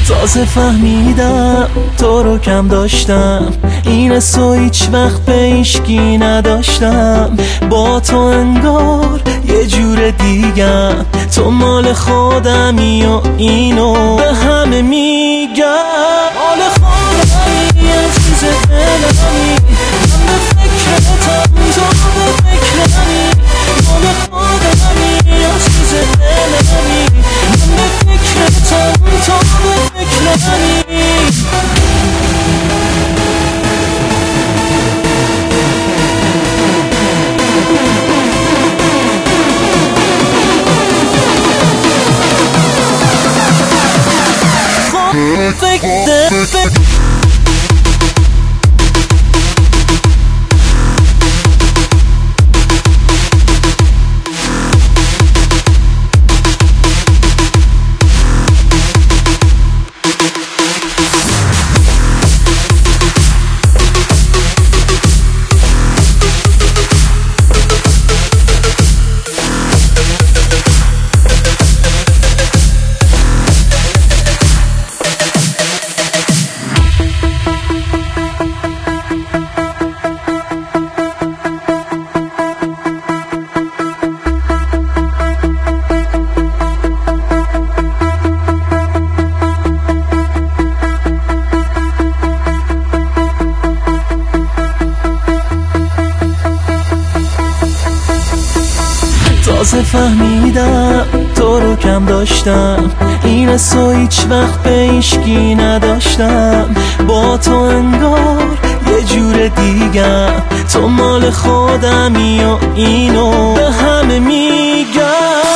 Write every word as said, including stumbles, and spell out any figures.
تازه فهمیدم تو رو کم داشتم، این سو هیچ وقت به هیچکی نداشتم. با تو انگار یه جور دیگم، تو مال خودمی و اینو به همه میگم. مال خودمی عزیز دلمی، من به فکرتم تو به فکرمی. مال خودمی عزیز دلمی، من به فکرتم تو به فکرمی. تازه فهمیدم تو رو کم داشتم، این سو هیچ وقت به هیچکی نداشتم. با تو انگار یه جور دیگم، تو مال خودمی و اینو به همه میگم.